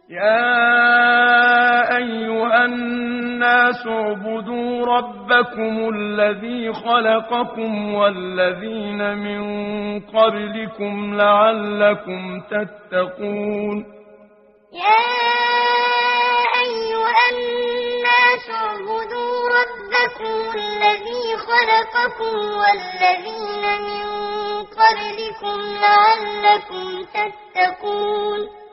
يا أيها الناس اعبدوا ربكم الذي خلقكم والذين من قبلكم لعلكم تتقون يا أيها الناس اعبدوا ربكم الذي خلقكم والذين من قبلكم لعلكم تتقون